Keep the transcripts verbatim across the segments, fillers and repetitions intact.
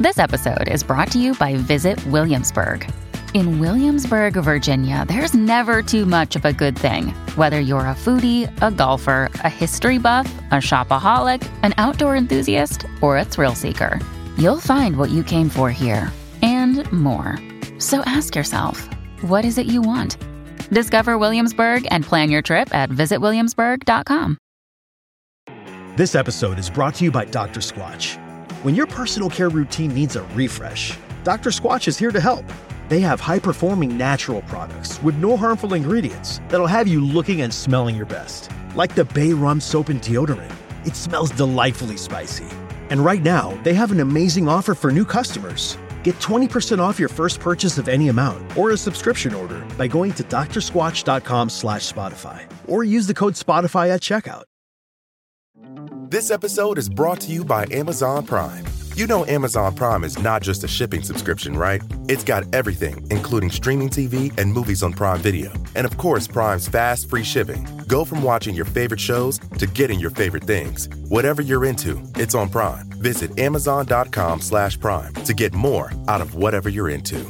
This episode is brought to you by Visit Williamsburg. In Williamsburg, Virginia, there's never too much of a good thing. Whether you're a foodie, a golfer, a history buff, a shopaholic, an outdoor enthusiast, or a thrill seeker, you'll find what you came for here and more. So ask yourself, what is it you want? Discover Williamsburg and plan your trip at visit williamsburg dot com. This episode is brought to you by Doctor Squatch. When your personal care routine needs a refresh, Doctor Squatch is here to help. They have high-performing natural products with no harmful ingredients that'll have you looking and smelling your best. Like the Bay Rum Soap and Deodorant. It smells delightfully spicy. And right now, they have an amazing offer for new customers. Get twenty percent off your first purchase of any amount or a subscription order by going to drsquatch.com slash Spotify or use the code Spotify at checkout. This episode is brought to you by Amazon Prime. You know Amazon Prime is not just a shipping subscription, right? It's got everything, including streaming T V and movies on Prime Video. And of course, Prime's fast, free shipping. Go from watching your favorite shows to getting your favorite things. Whatever you're into, it's on Prime. Visit amazon.com slash prime to get more out of whatever you're into.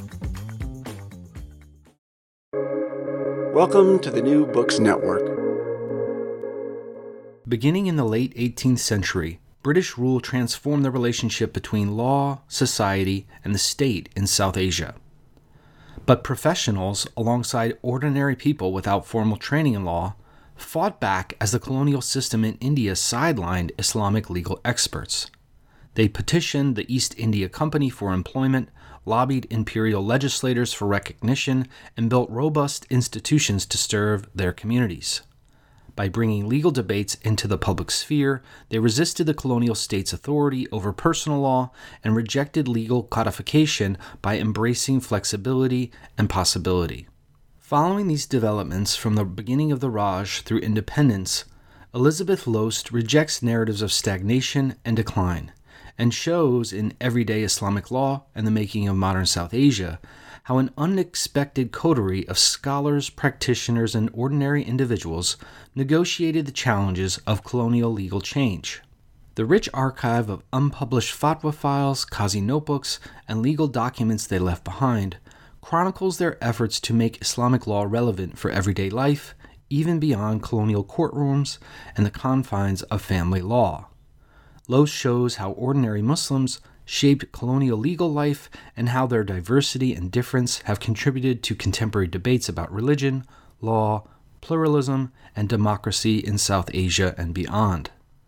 Welcome to the New Books Network. Beginning in the late eighteenth century, British rule transformed the relationship between law, society, and the state in South Asia. But professionals, alongside ordinary people without formal training in law, fought back as the colonial system in India sidelined Islamic legal experts. They petitioned the East India Company for employment, lobbied imperial legislators for recognition, and built robust institutions to serve their communities. By bringing legal debates into the public sphere, they resisted the colonial state's authority over personal law and rejected legal codification by embracing flexibility and possibility. Following these developments from the beginning of the Raj through independence, Elizabeth Loest rejects narratives of stagnation and decline, and shows in Everyday Islamic Law and the Making of Modern South Asia how an unexpected coterie of scholars, practitioners, and ordinary individuals negotiated the challenges of colonial legal change. The rich archive of unpublished fatwa files, Qazi notebooks, and legal documents they left behind chronicles their efforts to make Islamic law relevant for everyday life, even beyond colonial courtrooms and the confines of family law. Loest shows how ordinary Muslims shaped colonial legal life and how their diversity and difference have contributed to contemporary debates about religion, law, pluralism, and democracy in South Asia and beyond.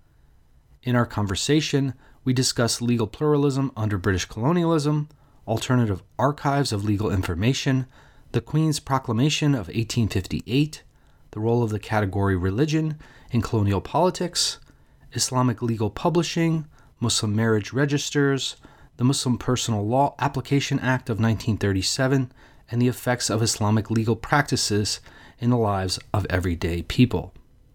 In our conversation, we discuss legal pluralism under British colonialism, alternative archives of legal information, the Queen's Proclamation of eighteen fifty-eight, the role of the category religion in colonial politics, Islamic legal publishing, Muslim marriage registers, the Muslim Personal Law Application Act of nineteen thirty-seven, and the effects of Islamic legal practices in the lives of everyday people.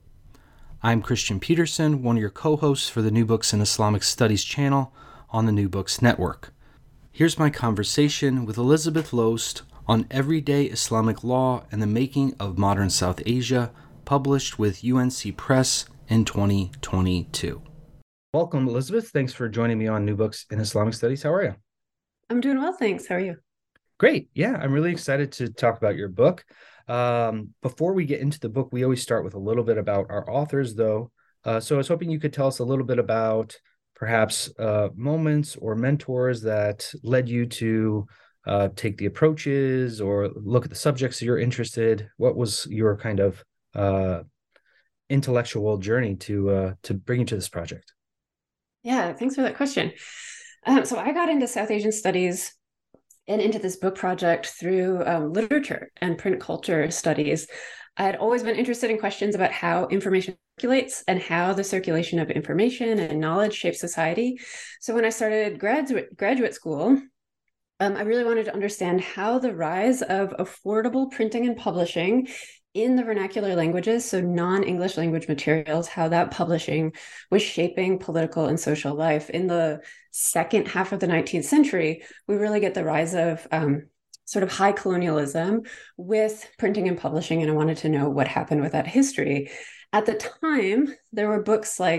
I'm Christian Peterson, one of your co-hosts for the New Books in Islamic Studies channel on the New Books Network. Here's my conversation with Elizabeth Loest on Everyday Islamic Law and the Making of Modern South Asia, published with U N C Press in twenty twenty-two. Welcome, Elizabeth. Thanks for joining me on New Books in Islamic Studies. How are you? I'm doing well, thanks. How are you? Great. Yeah, I'm really excited to talk about your book. Um, before we get into the book, we always start with a little bit about our authors, though. Uh, so I was hoping you could tell us a little bit about perhaps uh, moments or mentors that led you to uh, take the approaches or look at the subjects you're interested. What was your kind of uh, intellectual journey to uh, to bring you to this project? Yeah, thanks for that question. Um, so I got into South Asian studies and into this book project through um, literature and print culture studies. I had always been interested in questions about how information circulates and how the circulation of information and knowledge shapes society. So when I started graduate graduate school, um, I really wanted to understand how the rise of affordable printing and publishing in the vernacular languages, so non-English language materials, how that publishing was shaping political and social life. In the second half of the nineteenth century, we really get the rise of um, sort of high colonialism with printing and publishing, and I wanted to know what happened with that history. At the time, there were books like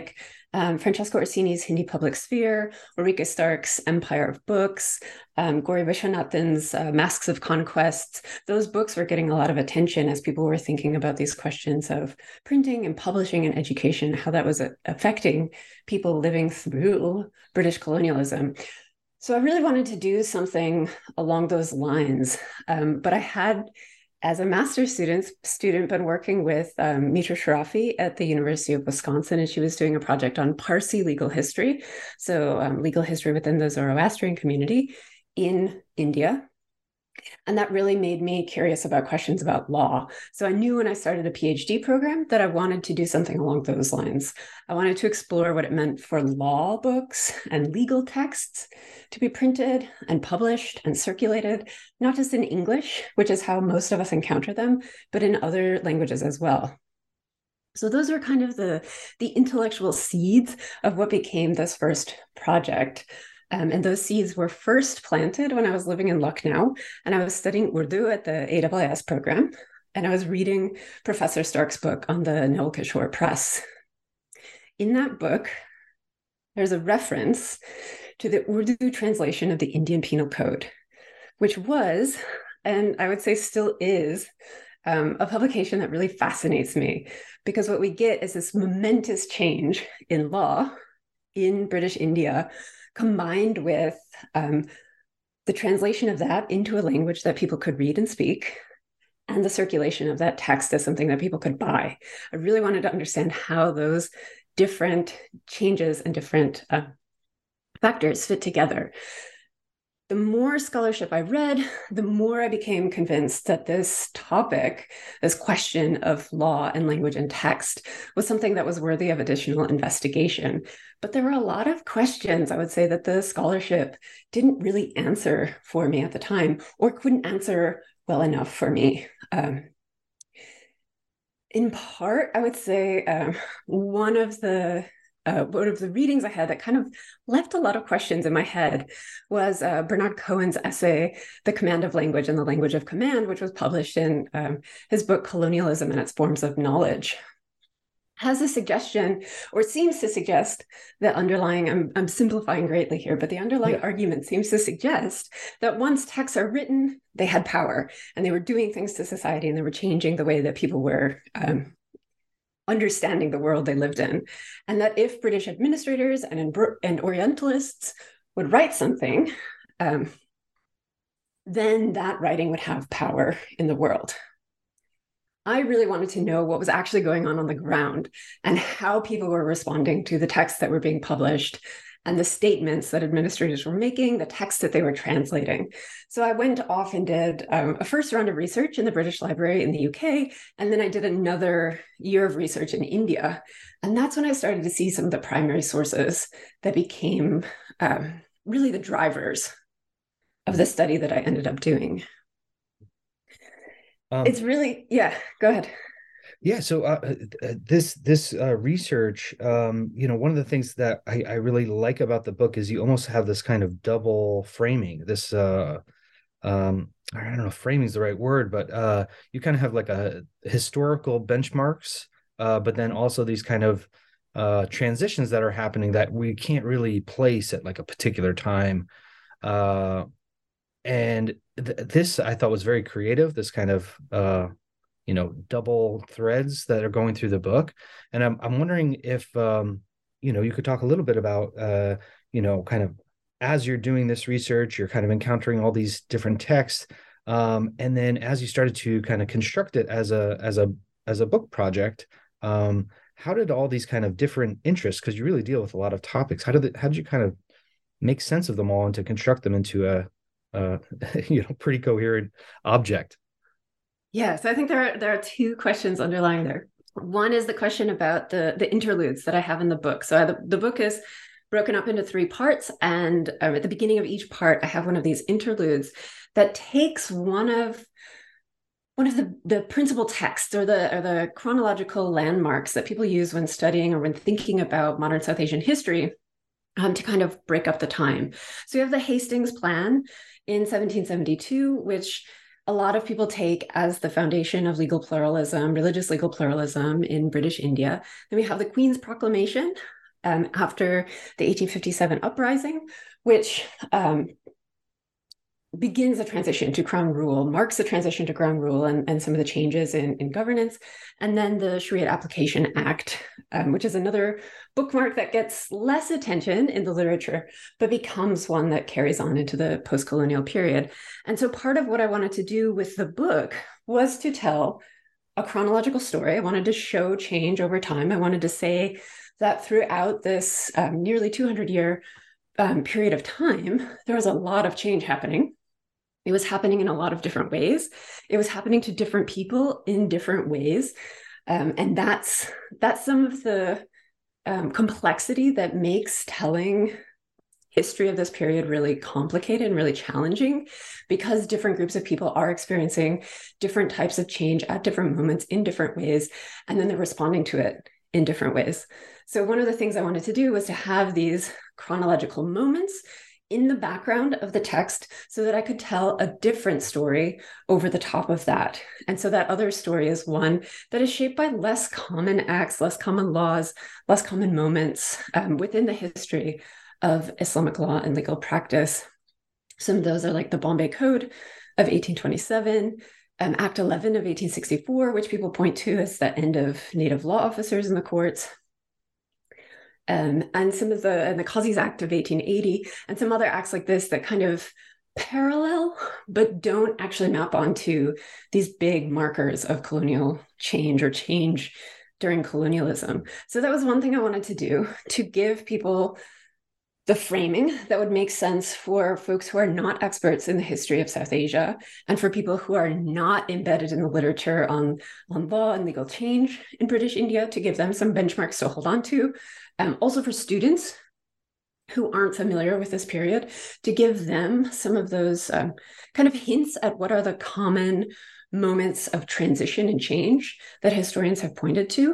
Um, Francesco Orsini's Hindi Public Sphere, Ulrike Stark's Empire of Books, um, Gauri Viswanathan's uh, Masks of Conquest. Those books were getting a lot of attention as people were thinking about these questions of printing and publishing and education, how that was a- affecting people living through British colonialism. So I really wanted to do something along those lines, um, but I had, as a master's student, student been working with um, Mitra Sharafi at the University of Wisconsin, and she was doing a project on Parsi legal history, so um, legal history within the Zoroastrian community in India. And that really made me curious about questions about law. So I knew when I started a PhD program that I wanted to do something along those lines. I wanted to explore what it meant for law books and legal texts to be printed and published and circulated, not just in English, which is how most of us encounter them, but in other languages as well. So those are kind of the, the intellectual seeds of what became this first project. Um, and those seeds were first planted when I was living in Lucknow, and I was studying Urdu at the A W S program, and I was reading Professor Stark's book on the Noel Kishore Press. In that book, there's a reference to the Urdu translation of the Indian Penal Code, which was, and I would say still is, um, a publication that really fascinates me, because what we get is this momentous change in law in British India, combined with um, the translation of that into a language that people could read and speak, and the circulation of that text as something that people could buy. I really wanted to understand how those different changes and different uh, factors fit together. The more scholarship I read, the more I became convinced that this topic, this question of law and language and text, was something that was worthy of additional investigation. But there were a lot of questions, I would say, that the scholarship didn't really answer for me at the time, or couldn't answer well enough for me. Um, in part, I would say um, one of the Uh, one of the readings I had that kind of left a lot of questions in my head was uh, Bernard Cohen's essay, The Command of Language and the Language of Command, which was published in um, his book, Colonialism and Its Forms of Knowledge. Has a suggestion, or seems to suggest, that underlying, I'm, I'm simplifying greatly here, but the underlying yeah. argument seems to suggest that once texts are written, they had power, and they were doing things to society, and they were changing the way that people were um, understanding the world they lived in. And that if British administrators and, and Orientalists would write something, um, then that writing would have power in the world. I really wanted to know what was actually going on on the ground and how people were responding to the texts that were being published and the statements that administrators were making, the texts that they were translating. So I went off and did um, a first round of research in the British Library in the U K, and then I did another year of research in India. And that's when I started to see some of the primary sources that became um, really the drivers of the study that I ended up doing. Um, it's really, yeah, go ahead. Yeah, so uh, this this uh, research, um, you know, one of the things that I, I really like about the book is you almost have this kind of double framing. This, uh, um, I don't know if framing is the right word, but uh, you kind of have like a historical benchmarks, uh, but then also these kind of uh, transitions that are happening that we can't really place at like a particular time. Uh, and th- this I thought was very creative. This kind of uh, you know, double threads that are going through the book. And I'm I'm wondering if, um, you know, you could talk a little bit about, uh, you know, kind of as you're doing this research, you're kind of encountering all these different texts. Um, and then as you started to kind of construct it as a, as a, as a book project, um, how did all these kind of different interests, because you really deal with a lot of topics, how did it, how did you kind of make sense of them all and to construct them into a, a you know, pretty coherent object? Yeah, so I think there are there are two questions underlying there. One is the question about the the interludes that I have in the book. So I, the, the book is broken up into three parts, and um, at the beginning of each part, I have one of these interludes that takes one of one of the, the principal texts or the or the chronological landmarks that people use when studying or when thinking about modern South Asian history, um, to kind of break up the time. So you have the Hastings Plan in seventeen seventy-two, which a lot of people take as the foundation of legal pluralism, religious legal pluralism in British India. Then we have the Queen's Proclamation um, after the eighteen fifty-seven uprising, which um, begins a transition to crown rule, marks a transition to crown rule and, and some of the changes in, in governance. And then the Sharia Application Act, um, which is another bookmark that gets less attention in the literature, but becomes one that carries on into the post-colonial period. And so part of what I wanted to do with the book was to tell a chronological story. I wanted to show change over time. I wanted to say that throughout this um, nearly two hundred year um, period of time, there was a lot of change happening. It was happening in a lot of different ways. It was happening to different people in different ways. Um, and that's, that's some of the um, complexity that makes telling history of this period really complicated and really challenging, because different groups of people are experiencing different types of change at different moments in different ways, and then they're responding to it in different ways. So one of the things I wanted to do was to have these chronological moments in the background of the text so that I could tell a different story over the top of that. And so that other story is one that is shaped by less common acts, less common laws, less common moments um, within the history of Islamic law and legal practice. Some of those are like the Bombay Code of eighteen twenty-seven, um, Act eleven of eighteen sixty-four, which people point to as the end of native law officers in the courts. Um, and some of the, and the Qazi's Act of eighteen eighty, and some other acts like this that kind of parallel, but don't actually map onto these big markers of colonial change or change during colonialism. So that was one thing I wanted to do, to give people the framing that would make sense for folks who are not experts in the history of South Asia, and for people who are not embedded in the literature on, on law and legal change in British India, to give them some benchmarks to hold on to. Um, also for students who aren't familiar with this period, to give them some of those um, kind of hints at what are the common moments of transition and change that historians have pointed to.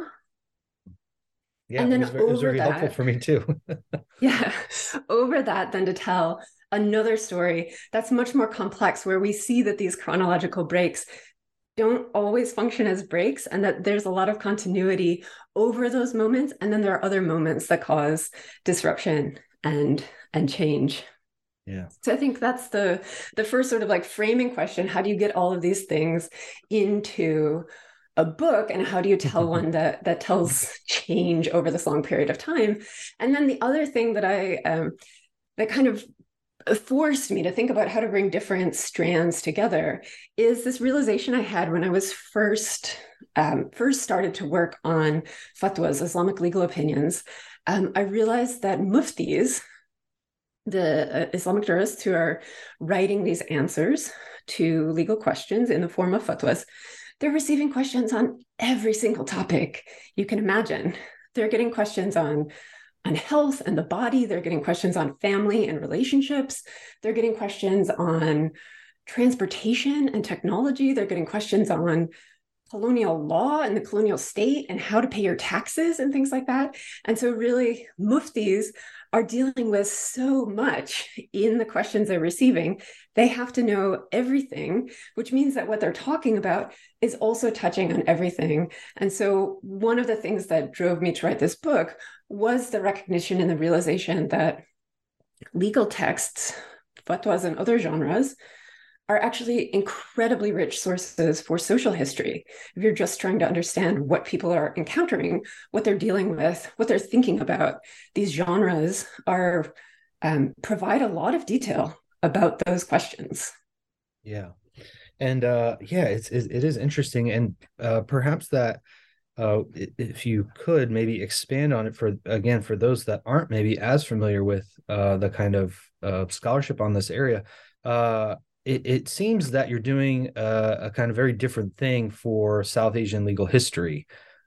Yeah, and then it was very, it was very that, helpful for me too. yeah, over that, then to tell another story that's much more complex, where we see that these chronological breaks don't always function as breaks, and that there's a lot of continuity over those moments. And then there are other moments that cause disruption and and change. Yeah. So I think that's the the first sort of like framing question. How do you get all of these things into a book, and how do you tell one that that tells change over this long period of time? And then the other thing that I um, that kind of forced me to think about how to bring different strands together is this realization I had when I was first um, first started to work on fatwas, Islamic legal opinions. Um, I realized that muftis, the uh, Islamic jurists who are writing these answers to legal questions in the form of fatwas, they're receiving questions on every single topic you can imagine. They're getting questions on on health and the body. They're getting questions on family and relationships. They're getting questions on transportation and technology. They're getting questions on colonial law and the colonial state and how to pay your taxes and things like that. And so really, muftis are dealing with so much in the questions they're receiving. They have to know everything, which means that what they're talking about is also touching on everything. And so one of the things that drove me to write this book was the recognition and the realization that legal texts, fatwas, and other genres are actually incredibly rich sources for social history. If you're just trying to understand what people are encountering, what they're dealing with, what they're thinking about, these genres are um, provide a lot of detail about those questions. Yeah. And uh, yeah, it's, it, it is interesting. And uh, perhaps that uh, if you could maybe expand on it for, again, for those that aren't maybe as familiar with uh, the kind of uh, scholarship on this area, uh, It, it seems that you're doing a, a kind of very different thing for South Asian legal history,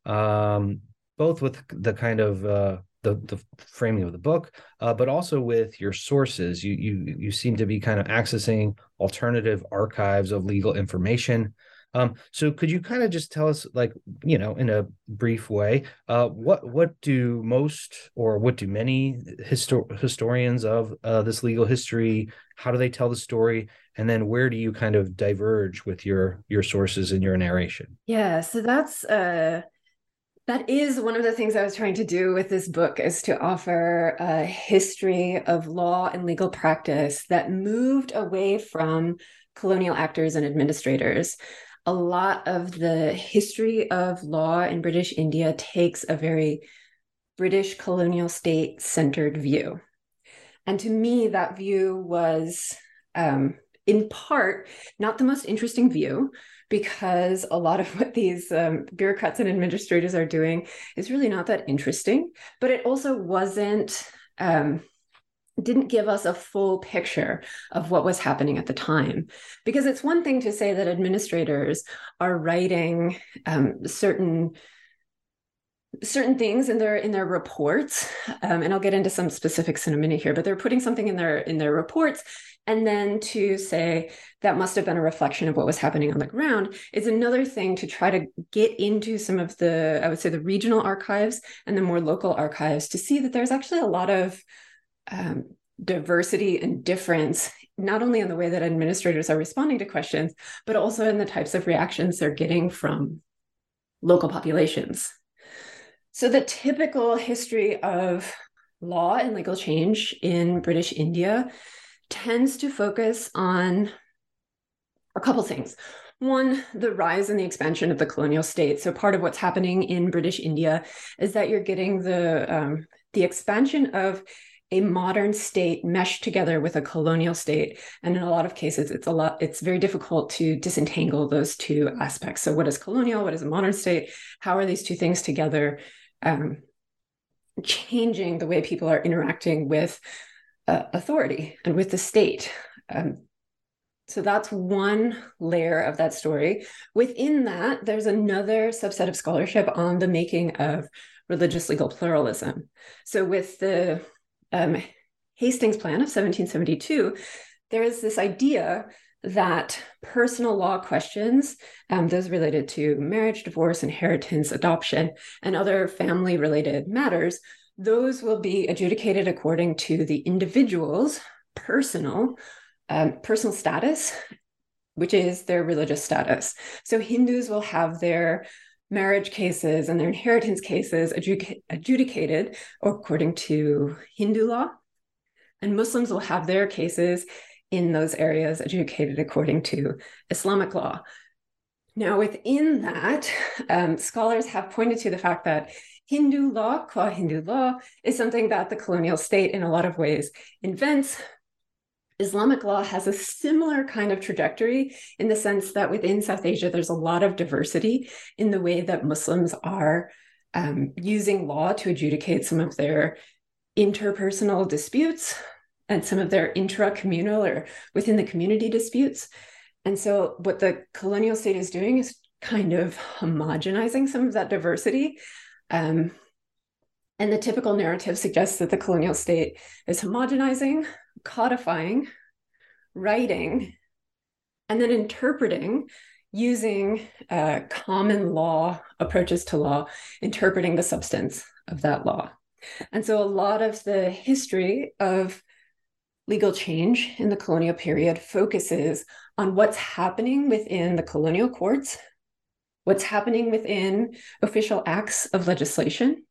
um, both with the kind of uh, the, the framing of the book, uh, but also with your sources. You, you, you seem to be kind of accessing alternative archives of legal information. Um, so could you kind of just tell us, like, you know, in a brief way, uh, what what do most or what do many histor- historians of uh, this legal history, how do they tell the story? And then where do you kind of diverge with your your sources and your narration? Yeah, so that's uh, That is one of the things I was trying to do with this book, is to offer a history of law and legal practice that moved away from colonial actors and administrators. A lot of the history of law in British India takes a very British colonial state-centered view. And to me, that view was, um, in part, not the most interesting view, because a lot of what these um, bureaucrats and administrators are doing is really not that interesting. But it also wasn't, um, didn't give us a full picture of what was happening at the time. Because it's one thing to say that administrators are writing um, certain certain things in their in their reports, um, and I'll get into some specifics in a minute here, but they're putting something in their in their reports, and then to say that must have been a reflection of what was happening on the ground is another thing, to try to get into some of the, I would say, the regional archives and the more local archives, to see that there's actually a lot of um, diversity and difference, not only in the way that administrators are responding to questions, but also in the types of reactions they're getting from local populations. So the typical history of law and legal change in British India tends to focus on a couple things. One, the rise and the expansion of the colonial state. So part of what's happening in British India is that you're getting the, um, the expansion of a modern state meshed together with a colonial state. And in a lot of cases, it's a lot, it's very difficult to disentangle those two aspects. So what is colonial? What is a modern state? How are these two things together? Um, changing the way people are interacting with uh, authority and with the state. Um, so that's one layer of that story. Within that, there's another subset of scholarship on the making of religious legal pluralism. So with the um, Hastings Plan of seventeen seventy-two, there is this idea that personal law questions, um, those related to marriage, divorce, inheritance, adoption, and other family-related matters, those will be adjudicated according to the individual's personal, um, personal status, which is their religious status. So Hindus will have their marriage cases and their inheritance cases adjudic- adjudicated according to Hindu law, and Muslims will have their cases in those areas adjudicated according to Islamic law. Now, within that, um, scholars have pointed to the fact that Hindu law, qua Hindu law, is something that the colonial state in a lot of ways invents. Islamic law has a similar kind of trajectory, in the sense that within South Asia, there's a lot of diversity in the way that Muslims are um, using law to adjudicate some of their interpersonal disputes and some of their intra-communal or within the community disputes. And so what the colonial state is doing is kind of homogenizing some of that diversity. Um, and the typical narrative suggests that the colonial state is homogenizing, codifying, writing, and then interpreting using uh, common law approaches to law, interpreting the substance of that law. And so a lot of the history of legal change in the colonial period focuses on what's happening within the colonial courts, what's happening within official acts of legislation,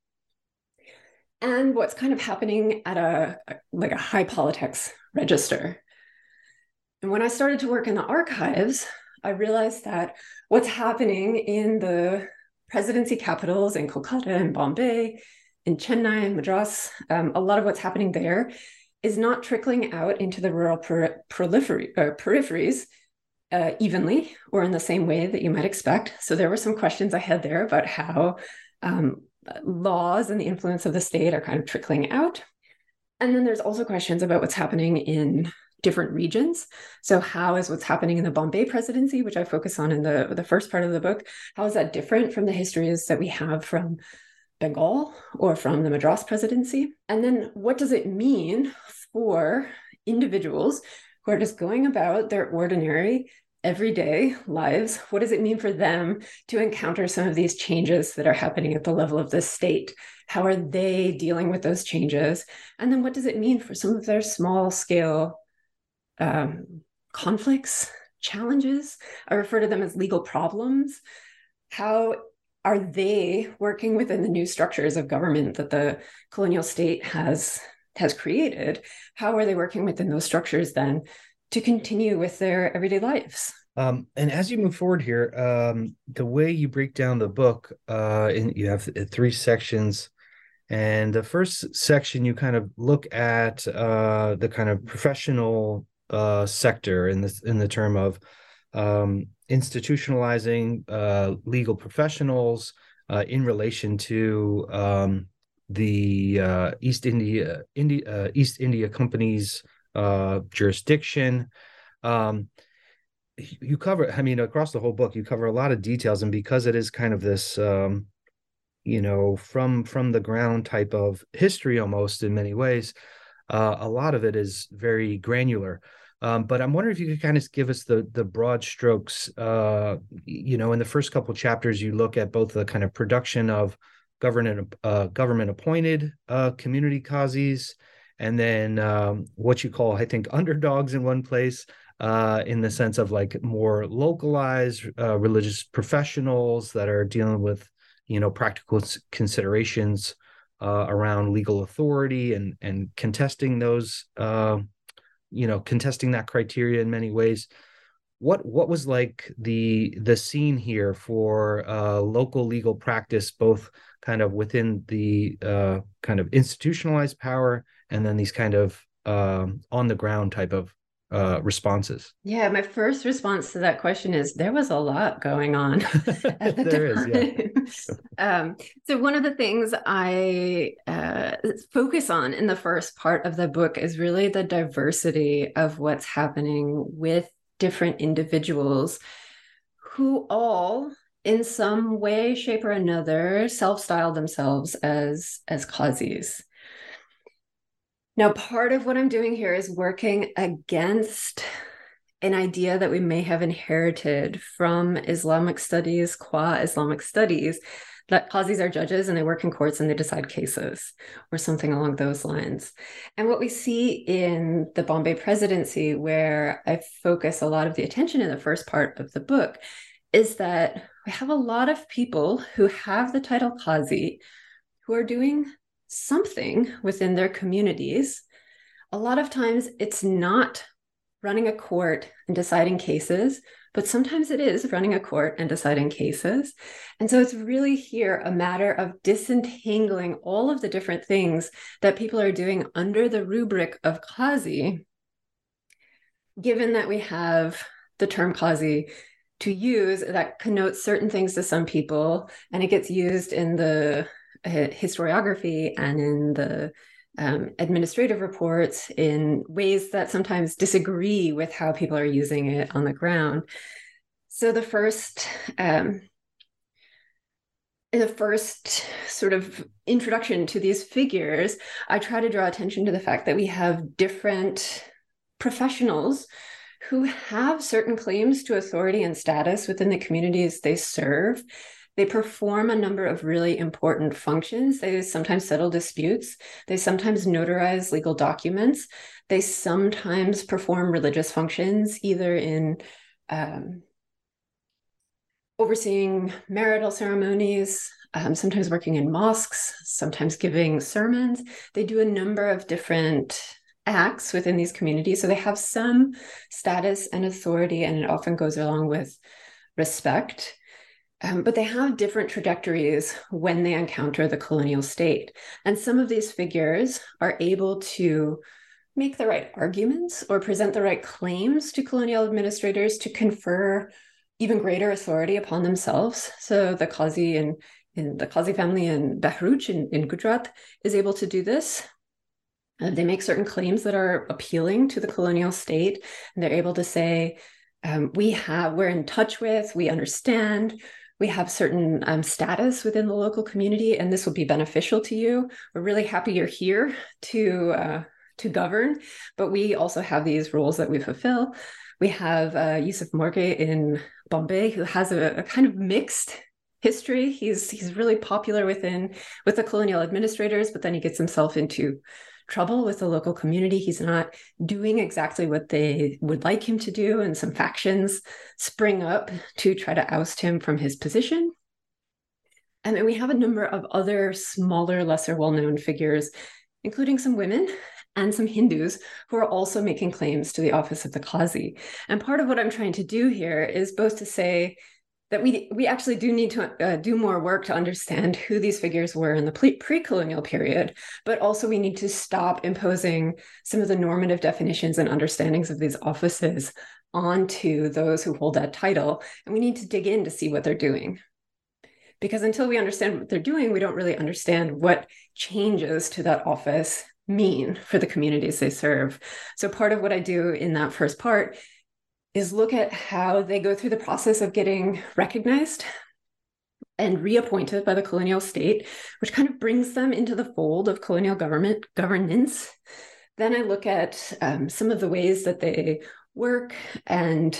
and what's kind of happening at a like a high politics register. And when I started to work in the archives, I realized that what's happening in the presidency capitals in Kolkata and Bombay, in Chennai and Madras, um, a lot of what's happening there is not trickling out into the rural per- prolifer- uh, peripheries uh, evenly or in the same way that you might expect. So there were some questions I had there about how um, laws and the influence of the state are kind of trickling out. And then there's also questions about what's happening in different regions. So how is what's happening in the Bombay presidency, which I focus on in the, the first part of the book, how is that different from the histories that we have from Bengal or from the Madras presidency? And then what does it mean for individuals who are just going about their ordinary everyday lives? What does it mean for them to encounter some of these changes that are happening at the level of the state? How are they dealing with those changes? And then what does it mean for some of their small scale um, conflicts, challenges? I refer to them as legal problems. How are they working within the new structures of government that the colonial state has has created? How are they working within those structures then to continue with their everyday lives? Um, and as you move forward here, um, the way you break down the book, uh, in, you have three sections. And the first section, you kind of look at uh, the kind of professional uh, sector in this in the term of um, institutionalizing uh, legal professionals uh, in relation to um, the uh, East India India uh, East India Company's uh, jurisdiction. Um, you cover, I mean, across the whole book, you cover a lot of details, and because it is kind of this. Um, you know, from from the ground type of history almost in many ways, uh, a lot of it is very granular. Um, but I'm wondering if you could kind of give us the the broad strokes. Uh, you know, in the first couple of chapters, you look at both the kind of production of government uh, government appointed uh, community qazis, and then um, what you call, I think, underdogs in one place, uh, in the sense of like more localized uh, religious professionals that are dealing with, you know, practical considerations uh, around legal authority and and contesting those, uh, you know, contesting that criteria in many ways. What what was like the the scene here for uh, local legal practice, both kind of within the uh, kind of institutionalized power and then these kind of um, on the ground type of uh, responses? Yeah, my first response to that question is there was a lot going on at the there time. is, yeah. um, so one of the things I uh, focus on in the first part of the book is really the diversity of what's happening with different individuals who all, in some way, shape, or another, self-style themselves as, as qazis. Now, part of what I'm doing here is working against an idea that we may have inherited from Islamic studies, qua Islamic studies, that qazis are judges and they work in courts and they decide cases or something along those lines. And what we see in the Bombay presidency, where I focus a lot of the attention in the first part of the book, is that we have a lot of people who have the title qazi who are doing something within their communities. A lot of times it's not running a court and deciding cases, but sometimes it is running a court and deciding cases. And so it's really here a matter of disentangling all of the different things that people are doing under the rubric of qazi, given that we have the term qazi to use that connotes certain things to some people, and it gets used in the historiography and in the um, administrative reports in ways that sometimes disagree with how people are using it on the ground. So the first, um, in the first sort of introduction to these figures, I try to draw attention to the fact that we have different professionals who have certain claims to authority and status within the communities they serve. They perform a number of really important functions. They sometimes settle disputes. They sometimes notarize legal documents. They sometimes perform religious functions, either in um, overseeing marital ceremonies, um, sometimes working in mosques, sometimes giving sermons. They do a number of different acts within these communities. So they have some status and authority, and it often goes along with respect. Um, but they have different trajectories when they encounter the colonial state. And some of these figures are able to make the right arguments or present the right claims to colonial administrators to confer even greater authority upon themselves. So the Qazi in, in the Qazi family in Bharuch in, in Gujarat is able to do this. Uh, they make certain claims that are appealing to the colonial state, and they're able to say, um, we have, we're in touch with, we understand, we have certain um, status within the local community, and this will be beneficial to you. We're really happy you're here to uh, to govern, but we also have these roles that we fulfill. We have uh, Yusuf Morghe in Bombay, who has a, a kind of mixed history. He's he's really popular within with the colonial administrators, but then he gets himself into trouble with the local community. He's not doing exactly what they would like him to do, and some factions spring up to try to oust him from his position. And then we have a number of other smaller, lesser well-known figures, including some women and some Hindus who are also making claims to the office of the Qazi. And part of what I'm trying to do here is both to say that we we actually do need to uh, do more work to understand who these figures were in the pre-colonial period, but also we need to stop imposing some of the normative definitions and understandings of these offices onto those who hold that title. And we need to dig in to see what they're doing. Because until we understand what they're doing, we don't really understand what changes to that office mean for the communities they serve. So part of what I do in that first part is look at how they go through the process of getting recognized and reappointed by the colonial state, which kind of brings them into the fold of colonial government governance. Then I look at um, some of the ways that they work and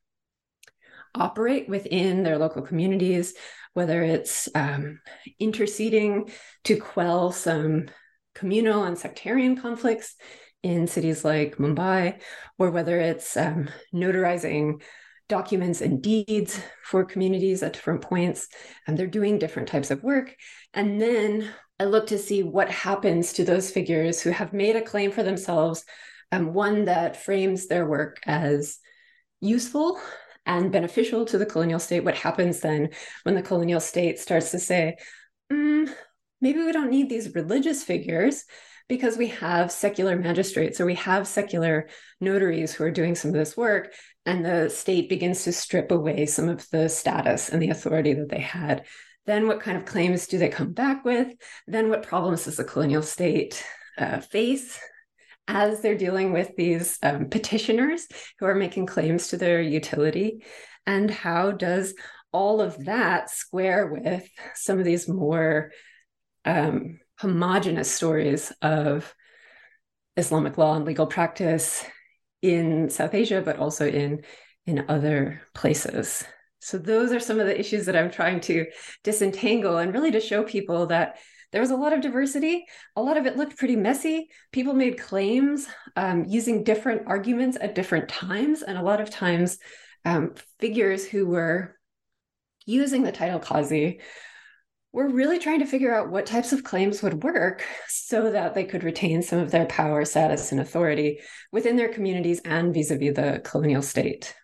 operate within their local communities, whether it's um, interceding to quell some communal and sectarian conflicts in cities like Mumbai, or whether it's um, notarizing documents and deeds for communities at different points. And they're doing different types of work. And then I look to see what happens to those figures who have made a claim for themselves, um, one that frames their work as useful and beneficial to the colonial state. What happens then when the colonial state starts to say, mm, maybe we don't need these religious figures because we have secular magistrates or we have secular notaries who are doing some of this work, and the state begins to strip away some of the status and the authority that they had. Then what kind of claims do they come back with? Then what problems does the colonial state uh, face as they're dealing with these um, petitioners who are making claims to their utility? And how does all of that square with some of these more um, homogenous stories of Islamic law and legal practice in South Asia, but also in, in other places? So those are some of the issues that I'm trying to disentangle, and really to show people that there was a lot of diversity. A lot of it looked pretty messy. People made claims um, using different arguments at different times. And a lot of times um, figures who were using the title Qazi were really trying to figure out what types of claims would work so that they could retain some of their power, status, and authority within their communities and vis-a-vis the colonial state.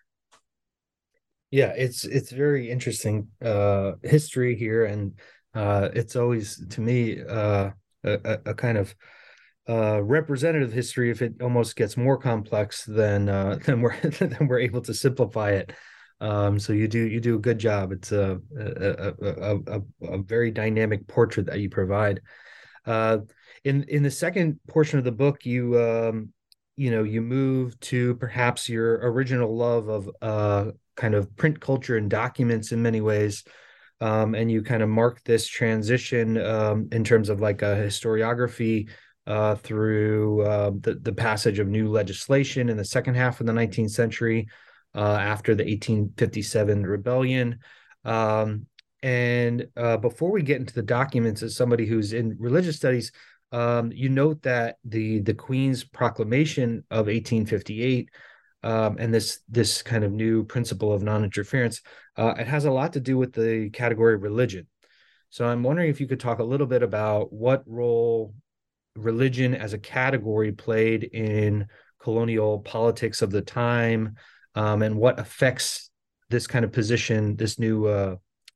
Yeah, it's it's very interesting uh, history here, and uh, it's always, to me, uh, a, a kind of uh, representative history. If it almost gets more complex than uh, than we're than we're able to simplify it. Um, so you do you do a good job. It's a a, a, a, a very dynamic portrait that you provide. Uh, in in the second portion of the book, you um, you know you move to perhaps your original love of uh, kind of print culture and documents in many ways, um, and you kind of mark this transition um, in terms of like a historiography uh, through uh, the the passage of new legislation in the second half of the nineteenth century. Uh, after the eighteen fifty-seven rebellion. Um, and uh, before we get into the documents, as somebody who's in religious studies, um, you note that the the Queen's Proclamation of eighteen fifty-eight um, and this this kind of new principle of non-interference, uh, it has a lot to do with the category of religion. So I'm wondering if you could talk a little bit about what role religion as a category played in colonial politics of the time, Um, and what affects this kind of position, this new uh,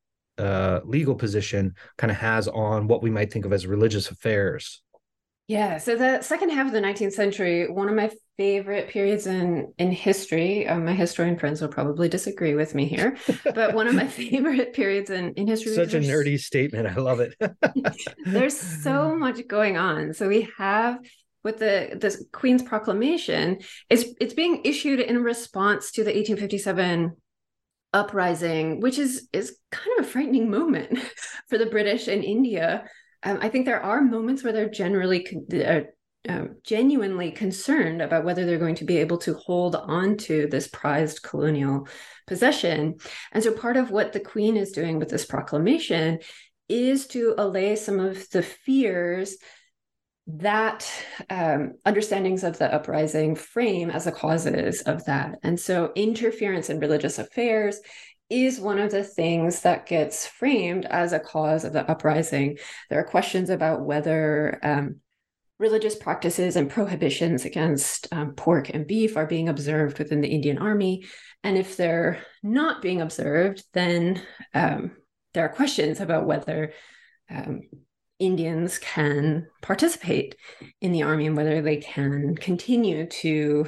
uh, legal position kind of has on what we might think of as religious affairs. Yeah, so the second half of the nineteenth century, one of my favorite periods in, in history, um, my historian friends will probably disagree with me here, but one of my favorite periods in, in history. Such a nerdy statement. I love it. There's so much going on. So we have with the, the Queen's Proclamation, it's, it's being issued in response to the eighteen fifty-seven uprising, which is, is kind of a frightening moment for the British in India. Um, I think there are moments where they're generally uh, uh, genuinely concerned about whether they're going to be able to hold on to this prized colonial possession. And so part of what the Queen is doing with this proclamation is to allay some of the fears that um, understandings of the uprising frame as the causes of that. And so interference in religious affairs, is one of the things that gets framed as a cause of the uprising. There are questions about whether um, religious practices and prohibitions against um, pork and beef are being observed within the Indian Army. And if they're not being observed, then um, there are questions about whether um, Indians can participate in the army and whether they can continue to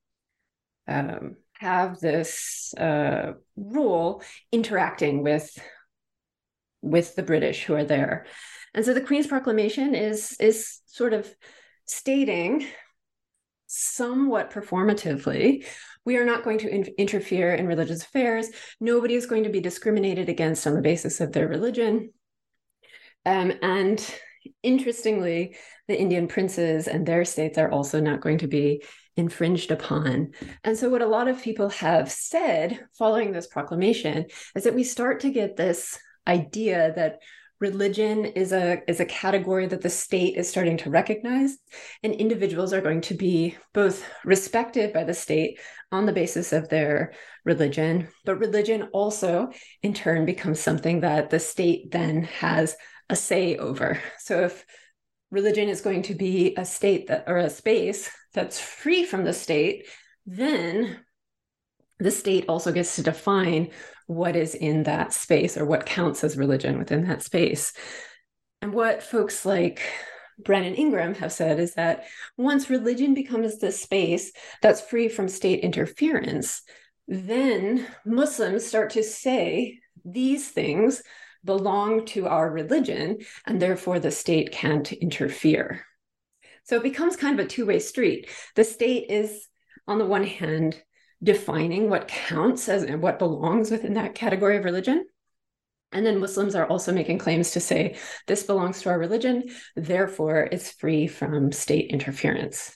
um, have this uh, role interacting with, with the British who are there. And so the Queen's Proclamation is, is sort of stating somewhat performatively, we are not going to in- interfere in religious affairs. Nobody is going to be discriminated against on the basis of their religion. Um, and interestingly, the Indian princes and their states are also not going to be infringed upon. And so what a lot of people have said following this proclamation is that we start to get this idea that religion is a, is a category that the state is starting to recognize, and individuals are going to be both respected by the state on the basis of their religion, but religion also in turn becomes something that the state then has a say over. So if religion is going to be a state that, or a space that's free from the state, then the state also gets to define what is in that space or what counts as religion within that space. And what folks like Brennan Ingram have said is that once religion becomes the space that's free from state interference, then Muslims start to say these things belong to our religion, and therefore the state can't interfere. So it becomes kind of a two-way street. The state is, on the one hand, defining what counts as and what belongs within that category of religion. And then Muslims are also making claims to say, this belongs to our religion, therefore it's free from state interference.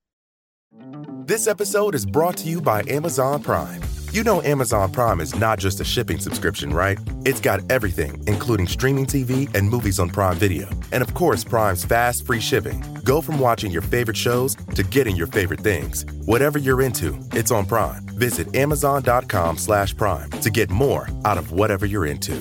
This episode is brought to you by Amazon Prime. You know Amazon Prime is not just a shipping subscription, right? It's got everything, including streaming T V and movies on Prime Video. And of course, Prime's fast, free shipping. Go from watching your favorite shows to getting your favorite things. Whatever you're into, it's on Prime. Visit amazon.com slash prime to get more out of whatever you're into.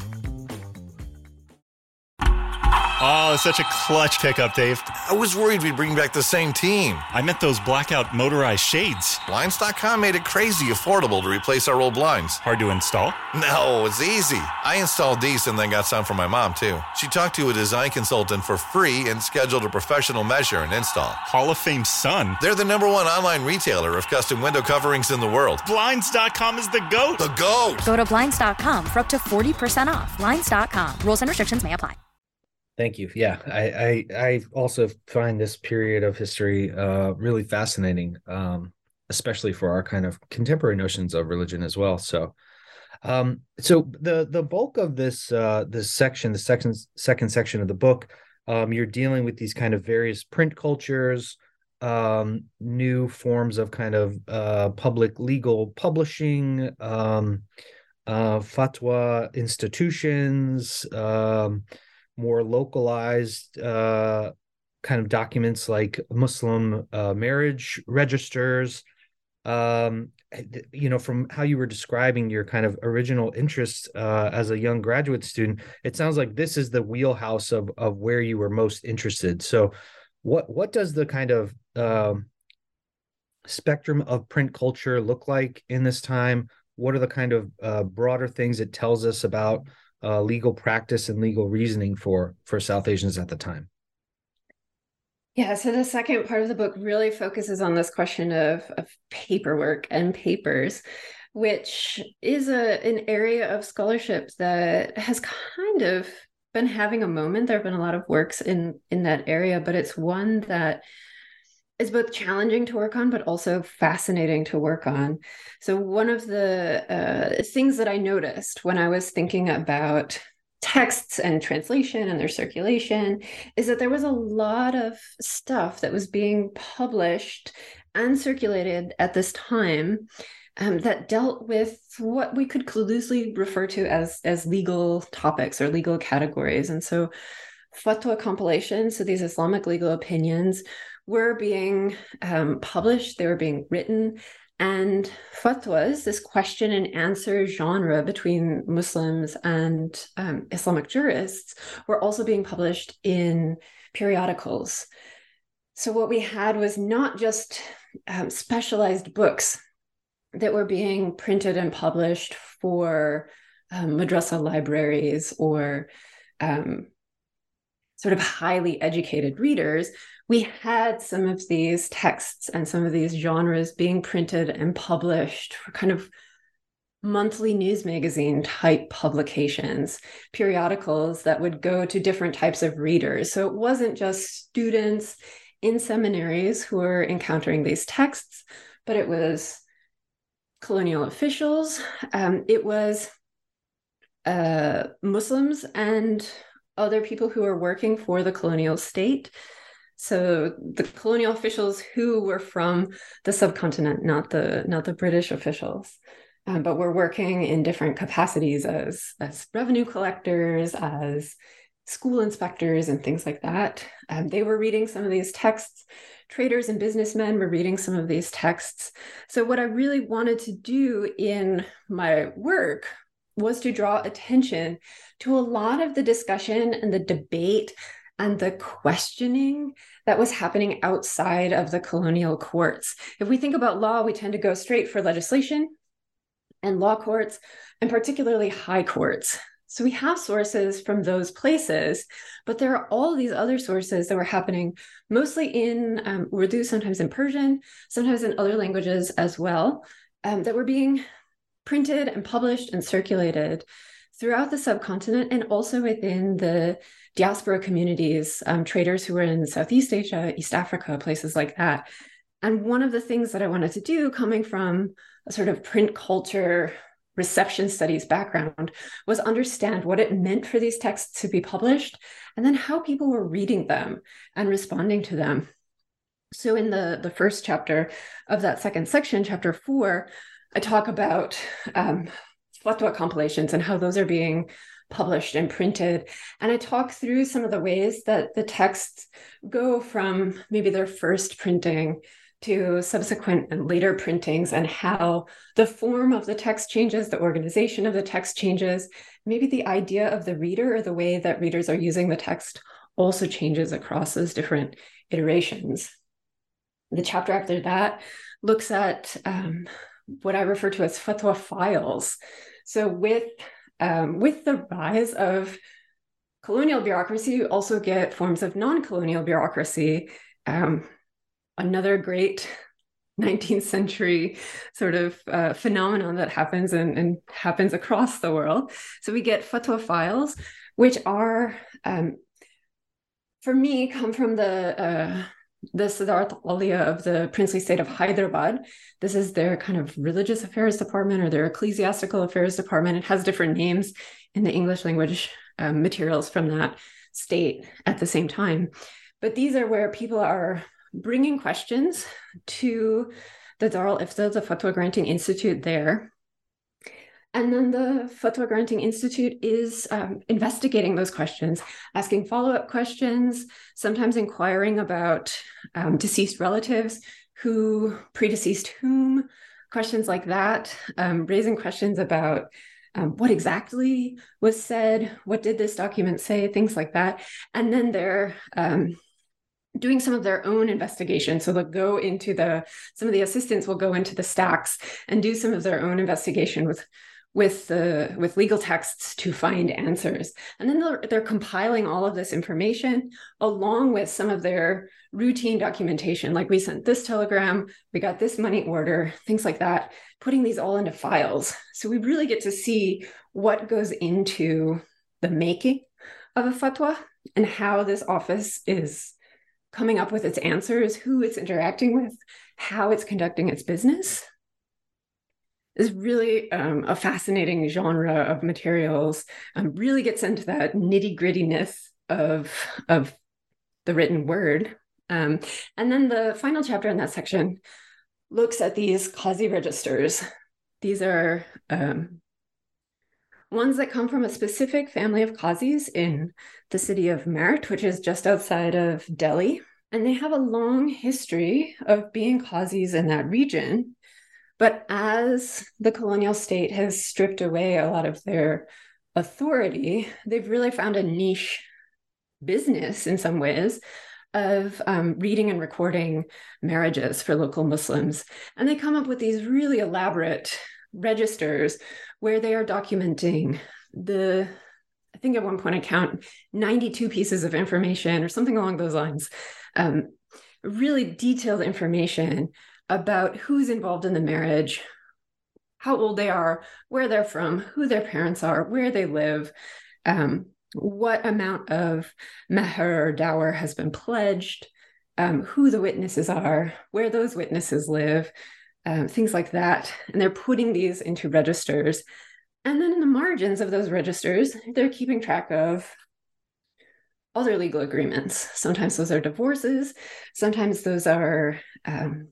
Oh, it's such a clutch pickup, Dave. I was worried we'd bring back the same team. I meant those blackout motorized shades. Blinds dot com made it crazy affordable to replace our old blinds. Hard to install? No, it's easy. I installed these and then got some for my mom, too. She talked to a design consultant for free and scheduled a professional measure and install. Hall of Fame son. They're the number one online retailer of custom window coverings in the world. Blinds dot com is the GOAT. The GOAT. Go to Blinds dot com for up to forty percent off. Blinds dot com. Rules and restrictions may apply. Thank you. Yeah, I, I I also find this period of history uh, really fascinating, um, especially for our kind of contemporary notions of religion as well. So, um, so the the bulk of this uh, this section, the second second section of the book, um, you're dealing with these kind of various print cultures, um, new forms of kind of uh, public legal publishing, um, uh, fatwa institutions. Um, more localized uh, kind of documents like Muslim uh, marriage registers. Um, you know, from how you were describing your kind of original interest uh, as a young graduate student, it sounds like this is the wheelhouse of of where you were most interested. So what what does the kind of um, spectrum of print culture look like in this time? What are the kind of uh, broader things it tells us about Uh, legal practice and legal reasoning for for South Asians at the time? Yeah, so the second part of the book really focuses on this question of, of paperwork and papers, which is a an area of scholarship that has kind of been having a moment. There have been a lot of works in in that area, but it's one that is both challenging to work on, but also fascinating to work on. So one of the uh, things that I noticed when I was thinking about texts and translation and their circulation is that there was a lot of stuff that was being published and circulated at this time um, that dealt with what we could loosely refer to as, as legal topics or legal categories. And so fatwa compilations, so these Islamic legal opinions, were being um, published, they were being written And fatwas, this question and answer genre between Muslims and um, Islamic jurists, were also being published in periodicals. So what we had was not just um, specialized books that were being printed and published for um, madrasa libraries or um, sort of highly educated readers. We had some of these texts and some of these genres being printed and published for kind of monthly news magazine type publications, periodicals that would go to different types of readers. So it wasn't just students in seminaries who were encountering these texts, but it was colonial officials, um, it was uh, Muslims and other people who were working for the colonial state. So the colonial officials who were from the subcontinent, not the not the British officials, um, but were working in different capacities as as revenue collectors, as school inspectors, and things like that. Um, they were reading some of these texts. Traders and businessmen were reading some of these texts. So what I really wanted to do in my work was to draw attention to a lot of the discussion and the debate and the questioning that was happening outside of the colonial courts. If we think about law, we tend to go straight for legislation and law courts, and particularly high courts. So we have sources from those places, but there are all these other sources that were happening mostly in um, Urdu, sometimes in Persian, sometimes in other languages as well, um, that were being printed and published and circulated throughout the subcontinent and also within the diaspora communities, um, traders who were in Southeast Asia, East Africa, places like that. And one of the things that I wanted to do, coming from a sort of print culture reception studies background, was understand what it meant for these texts to be published and then how people were reading them and responding to them. So in the, the first chapter of that second section, chapter four, I talk about um, fatwa compilations and how those are being published and printed. And I talk through some of the ways that the texts go from maybe their first printing to subsequent and later printings, and how the form of the text changes, the organization of the text changes, maybe the idea of the reader or the way that readers are using the text also changes across those different iterations. The chapter after that looks at um, what I refer to as fatwa files. So with, um, with the rise of colonial bureaucracy, you also get forms of non-colonial bureaucracy. Um, another great nineteenth century sort of uh, phenomenon that happens and, and happens across the world. So we get fatwa files, which are, um, for me, come from the uh, the Siddharth Alia of the princely state of Hyderabad. This is their kind of religious affairs department or their ecclesiastical affairs department. It has different names in the English language um, materials from that state at the same time. But these are where people are bringing questions to the Darul Ifta, the Fatwa Granting Institute there. And then the Fatwa Granting Institute is um, investigating those questions, asking follow-up questions, sometimes inquiring about um, deceased relatives, who predeceased whom, questions like that, um, raising questions about um, what exactly was said, what did this document say, things like that. And then they're um, doing some of their own investigation. So they'll go into the, some of the assistants will go into the stacks and do some of their own investigation with with the with legal texts to find answers. And then they're, they're compiling all of this information along with some of their routine documentation, like we sent this telegram, we got this money order, things like that, putting these all into files. So we really get to see what goes into the making of a fatwa and how this office is coming up with its answers, who it's interacting with, how it's conducting its business. Is really um, a fascinating genre of materials, um, really gets into that nitty grittiness of, of the written word. Um, and then the final chapter in that section looks at these Qazi registers. These are um, ones that come from a specific family of Qazis in the city of Meerut, which is just outside of Delhi. And they have a long history of being Qazis in that region. But as the colonial state has stripped away a lot of their authority, they've really found a niche business in some ways of um, reading and recording marriages for local Muslims. And they come up with these really elaborate registers where they are documenting the, I think at one point I count ninety-two pieces of information or something along those lines, um, really detailed information about who's involved in the marriage, how old they are, where they're from, who their parents are, where they live, um, what amount of meher or dower has been pledged, um, who the witnesses are, where those witnesses live, um, things like that. And they're putting these into registers. And then in the margins of those registers, they're keeping track of other legal agreements. Sometimes those are divorces. Sometimes those are um,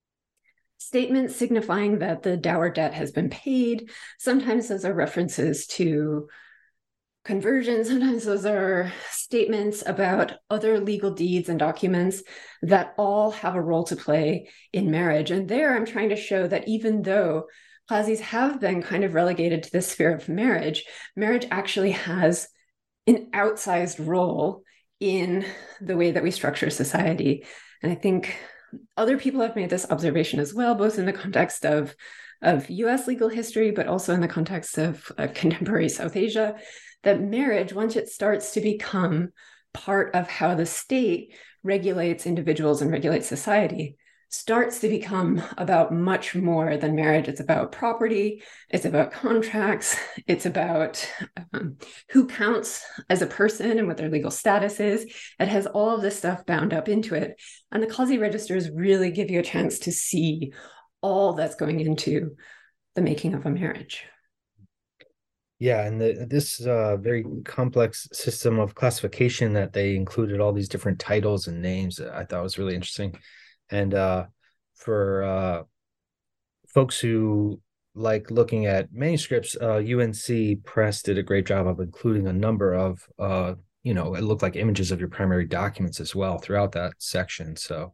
statements signifying that the dower debt has been paid. Sometimes those are references to conversion. Sometimes those are statements about other legal deeds and documents that all have a role to play in marriage. And there I'm trying to show that even though qazis have been kind of relegated to the sphere of marriage, marriage actually has an outsized role in the way that we structure society. And I think other people have made this observation as well, both in the context of, of U S legal history, but also in the context of uh, contemporary South Asia, that marriage, once it starts to become part of how the state regulates individuals and regulates society, starts to become about much more than marriage. It's about property, it's about contracts, it's about um, who counts as a person and what their legal status is. It has all of this stuff bound up into it. And the Qazi registers really give you a chance to see all that's going into the making of a marriage. Yeah, and the, this uh, very complex system of classification that they included all these different titles and names, I thought was really interesting. And uh, for uh, folks who like looking at manuscripts, uh, U N C Press did a great job of including a number of, uh, you know, it looked like images of your primary documents as well throughout that section. So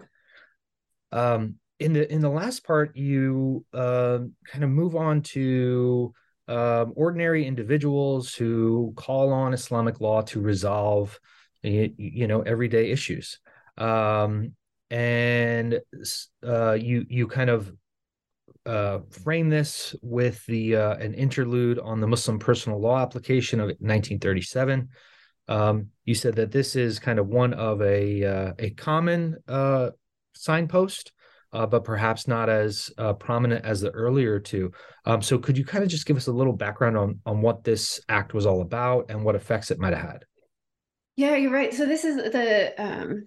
um, in the in the last part, you uh, kind of move on to Um, ordinary individuals who call on Islamic law to resolve, you, you know, everyday issues. Um, and uh, you you kind of uh, frame this with the uh, an interlude on the Muslim personal law application of nineteen thirty-seven. Um, you said that this is kind of one of a uh, a common uh, signpost, Uh, but perhaps not as uh, prominent as the earlier two. Um, so could you kind of just give us a little background on, on what this act was all about and what effects it might have had? Yeah, you're right. So this is the um,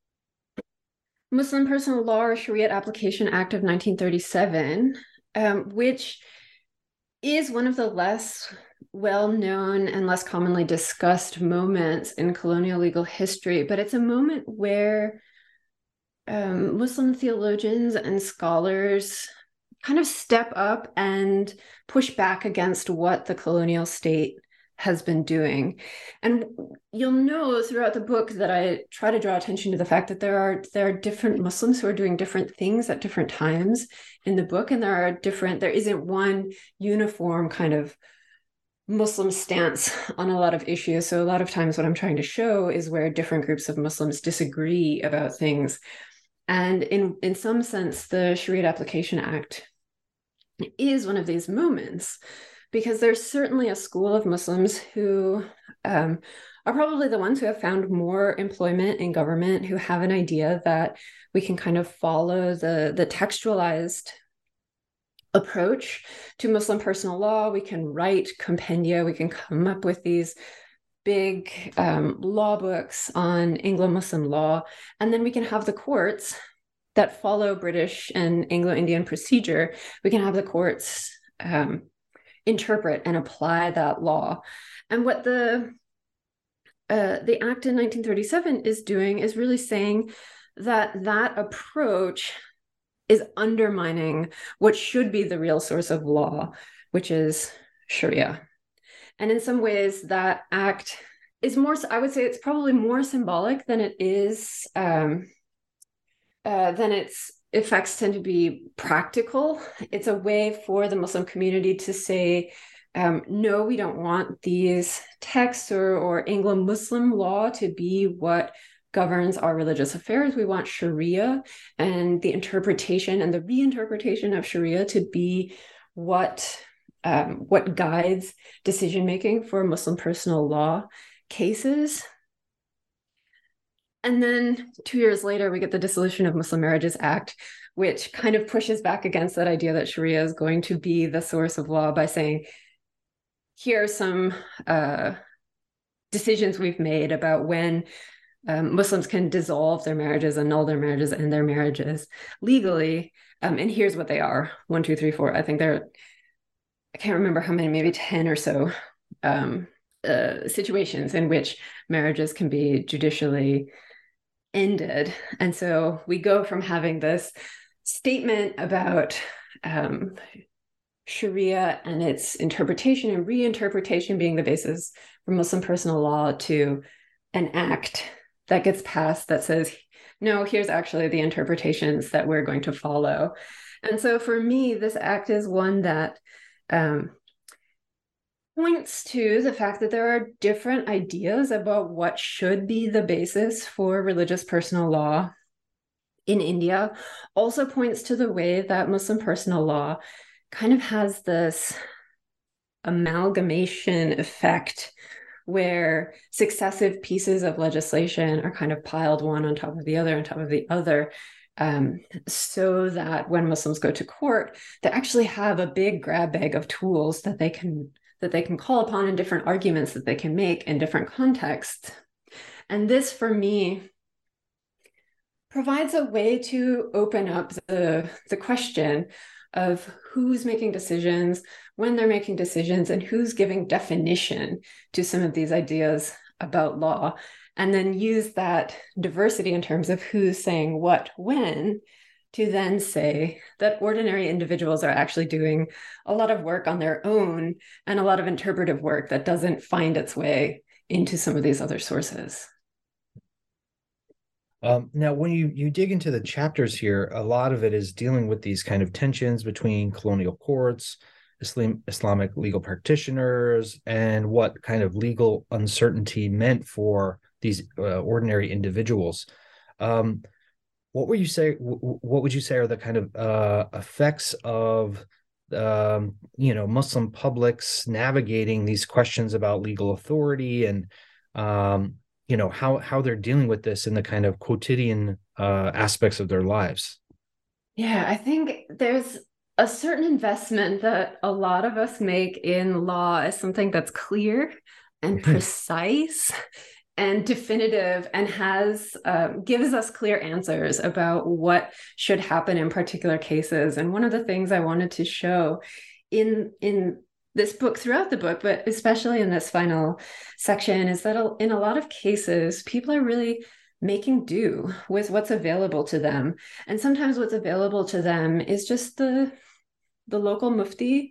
Muslim Personal Law or Shariat Application Act of nineteen thirty-seven, um, which is one of the less well-known and less commonly discussed moments in colonial legal history. But it's a moment where Um, Muslim theologians and scholars kind of step up and push back against what the colonial state has been doing. And you'll know throughout the book that I try to draw attention to the fact that there are there are different Muslims who are doing different things at different times in the book, and there are different, there isn't one uniform kind of Muslim stance on a lot of issues. So a lot of times what I'm trying to show is where different groups of Muslims disagree about things. And in, in some sense, the Shariat Application Act is one of these moments, because there's certainly a school of Muslims who um, are probably the ones who have found more employment in government, who have an idea that we can kind of follow the, the textualized approach to Muslim personal law. We can write compendia, we can come up with these big um, law books on Anglo-Muslim law, and then we can have the courts that follow British and Anglo-Indian procedure. We can have the courts um, interpret and apply that law. And what the uh, the act in nineteen thirty-seven is doing is really saying that that approach is undermining what should be the real source of law, which is Sharia. And in some ways, that act is more, I would say it's probably more symbolic than it is, um, uh, than it's effects tend to be practical. It's a way for the Muslim community to say, um, no, we don't want these texts or, or Anglo-Muslim law to be what governs our religious affairs. We want Sharia and the interpretation and the reinterpretation of Sharia to be what, um, what guides decision-making for Muslim personal law cases. And then two years later, we get the Dissolution of Muslim Marriages Act, which kind of pushes back against that idea that Sharia is going to be the source of law by saying, here are some uh, decisions we've made about when um, Muslims can dissolve their marriages, annul their marriages, end their marriages legally. Um, and here's what they are. One, two, three, four. I think there, I can't remember how many, maybe ten or so um, uh, situations in which marriages can be judicially ended. And so we go from having this statement about um, Sharia and its interpretation and reinterpretation being the basis for Muslim personal law to an act that gets passed that says, no, here's actually the interpretations that we're going to follow. And so for me, this act is one that um, points to the fact that there are different ideas about what should be the basis for religious personal law in India. Also points to the way that Muslim personal law kind of has this amalgamation effect where successive pieces of legislation are kind of piled one on top of the other on top of the other, um, so that when Muslims go to court, they actually have a big grab bag of tools that they can that they can call upon in different arguments that they can make in different contexts. And this, for me, provides a way to open up the, the question of who's making decisions, when they're making decisions, and who's giving definition to some of these ideas about law, and then use that diversity in terms of who's saying what, when, to then say that ordinary individuals are actually doing a lot of work on their own and a lot of interpretive work that doesn't find its way into some of these other sources. Um, now, when you, you dig into the chapters here, a lot of it is dealing with these kind of tensions between colonial courts, Islam, Islamic legal practitioners, and what kind of legal uncertainty meant for these uh, ordinary individuals. Um, What would you say? What would you say are the kind of uh, effects of, um, you know, Muslim publics navigating these questions about legal authority, and um, you know how how they're dealing with this in the kind of quotidian uh, aspects of their lives? Yeah, I think there's a certain investment that a lot of us make in law as something that's clear and precise and definitive, and has uh, gives us clear answers about what should happen in particular cases. And one of the things I wanted to show in in this book, throughout the book, but especially in this final section, is that in a lot of cases, people are really making do with what's available to them. And sometimes what's available to them is just the the local mufti,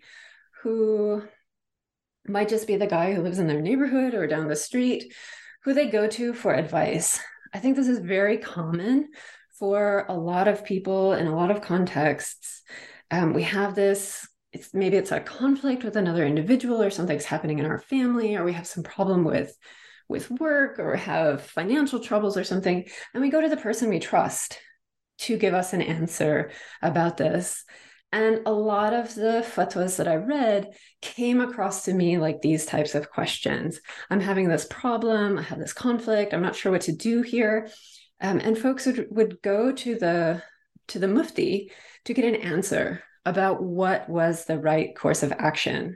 who might just be the guy who lives in their neighborhood or down the street, who they go to for advice. I think this is very common for a lot of people in a lot of contexts. Um, we have this, it's, maybe it's a conflict with another individual, or something's happening in our family, or we have some problem with, with work, or have financial troubles or something, and we go to the person we trust to give us an answer about this. And a lot of the fatwas that I read came across to me like these types of questions. I'm having this problem, I have this conflict, I'm not sure what to do here. Um, and folks would, would go to the, to the mufti to get an answer about what was the right course of action.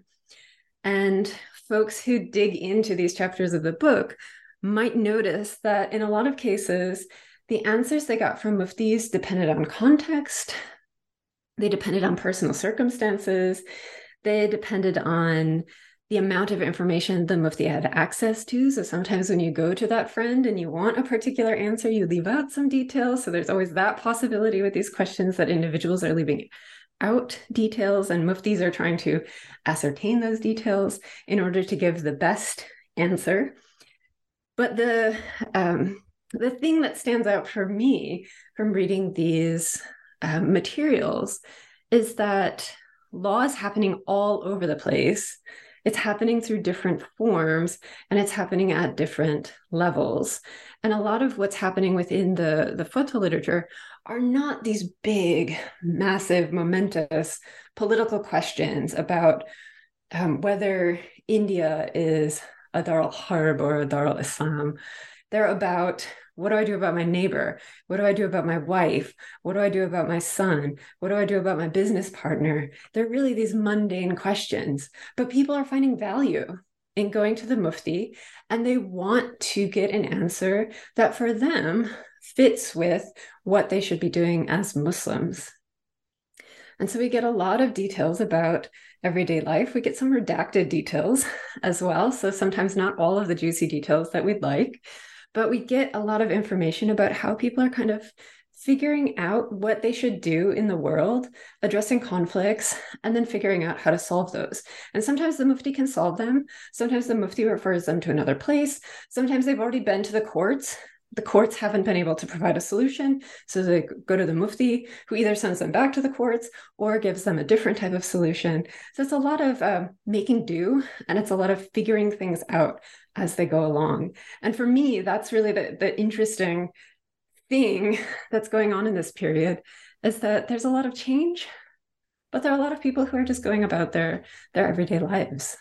And folks who dig into these chapters of the book might notice that in a lot of cases, the answers they got from muftis depended on context. They depended on personal circumstances. They depended on the amount of information the mufti had access to. So sometimes when you go to that friend and you want a particular answer, you leave out some details. So there's always that possibility with these questions that individuals are leaving out details, and muftis are trying to ascertain those details in order to give the best answer. But the, um, the thing that stands out for me from reading these um, materials is that law is happening all over the place. It's happening through different forms, and it's happening at different levels. And a lot of what's happening within the, the Foto literature are not these big, massive, momentous political questions about um, whether India is a Dar al-Harb or a Dar al-Islam. They're about, what do I do about my neighbor? What do I do about my wife? What do I do about my son? What do I do about my business partner? They're really these mundane questions, but people are finding value in going to the Mufti, and they want to get an answer that for them fits with what they should be doing as Muslims. And so we get a lot of details about everyday life. We get some redacted details as well. So sometimes not all of the juicy details that we'd like, but we get a lot of information about how people are kind of figuring out what they should do in the world, addressing conflicts, and then figuring out how to solve those. And sometimes the Mufti can solve them. Sometimes the Mufti refers them to another place. Sometimes they've already been to the courts. The courts haven't been able to provide a solution, so they go to the Mufti, who either sends them back to the courts or gives them a different type of solution. So it's a lot of uh, making do, and it's a lot of figuring things out as they go along. And for me, that's really the, the interesting thing that's going on in this period, is that there's a lot of change, but there are a lot of people who are just going about their, their everyday lives.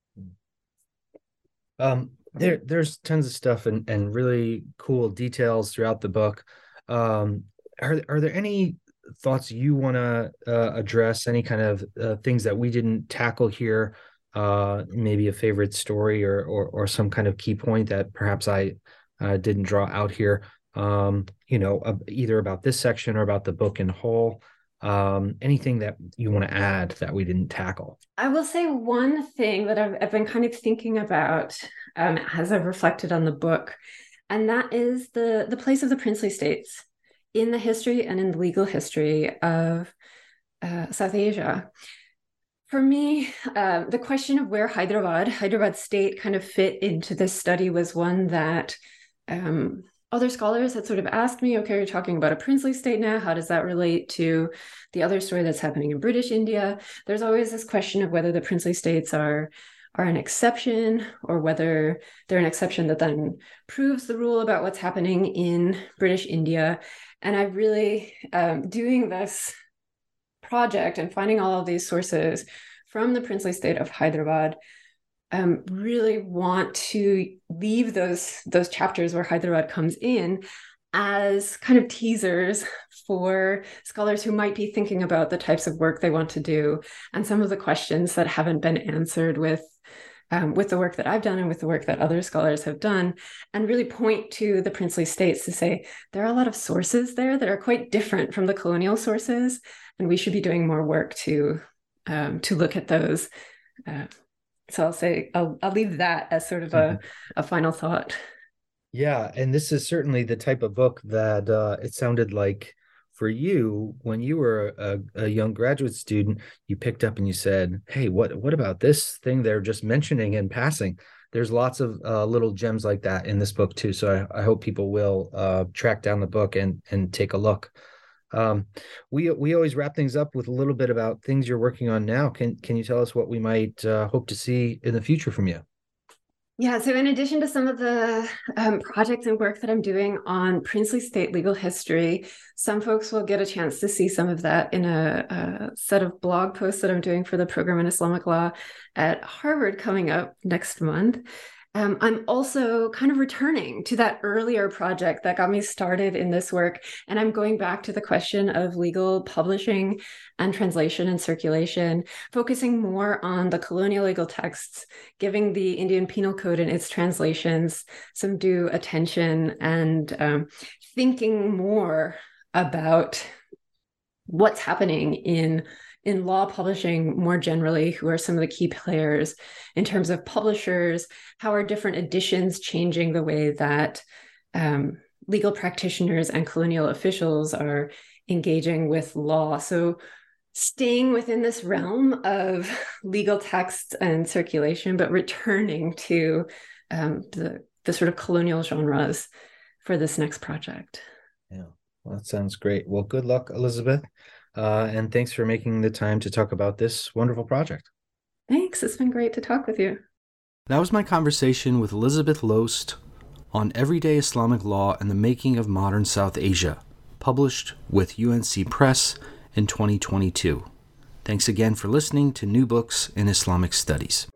Um, there, there's tons of stuff and, and really cool details throughout the book. Um, are, are there any thoughts you want to uh, address, any kind of uh, things that we didn't tackle here? Uh, maybe a favorite story or, or, or some kind of key point that perhaps I uh, didn't draw out here, um, you know, uh, either about this section or about the book in whole. Um, anything that you want to add that we didn't tackle? I will say one thing that I've, I've been kind of thinking about um, as I've reflected on the book, and that is the, the place of the princely states in the history and in the legal history of uh, South Asia. For me, uh, the question of where Hyderabad, Hyderabad state kind of fit into this study was one that um, other scholars had sort of asked me, okay, you're talking about a princely state now. How does that relate to the other story that's happening in British India? There's always this question of whether the princely states are, are an exception or whether they're an exception that then proves the rule about what's happening in British India. And I really, um, doing this project and finding all of these sources from the princely state of Hyderabad, um, really want to leave those, those chapters where Hyderabad comes in as kind of teasers for scholars who might be thinking about the types of work they want to do and some of the questions that haven't been answered with Um, with the work that I've done and with the work that other scholars have done, and really point to the princely states to say there are a lot of sources there that are quite different from the colonial sources, and we should be doing more work to um, to look at those. Uh, so I'll say I'll, I'll leave that as sort of a, a final thought. Yeah, and this is certainly the type of book that uh, it sounded like for you, when you were a, a young graduate student, you picked up and you said, hey, what what about this thing they're just mentioning in passing? There's lots of uh, little gems like that in this book too. So I, I hope people will uh, track down the book and and take a look. Um, we we always wrap things up with a little bit about things you're working on now. Can can you tell us what we might uh, hope to see in the future from you? Yeah, so in addition to some of the um, projects and work that I'm doing on princely state legal history, some folks will get a chance to see some of that in a, a set of blog posts that I'm doing for the program in Islamic law at Harvard coming up next month. Um, I'm also kind of returning to that earlier project that got me started in this work, and I'm going back to the question of legal publishing and translation and circulation, focusing more on the colonial legal texts, giving the Indian Penal Code and its translations some due attention, and um, thinking more about what's happening in in law publishing more generally, who are some of the key players in terms of publishers, how are different editions changing the way that um, legal practitioners and colonial officials are engaging with law. So staying within this realm of legal texts and circulation, but returning to um, the, the sort of colonial genres for this next project. Yeah. Well, that sounds great. Well, good luck, Elizabeth. Uh, and thanks for making the time to talk about this wonderful project. Thanks. It's been great to talk with you. That was my conversation with Elizabeth Loest on Everyday Islamic Law and the Making of Modern South Asia, published with U N C Press in twenty twenty-two. Thanks again for listening to New Books in Islamic Studies.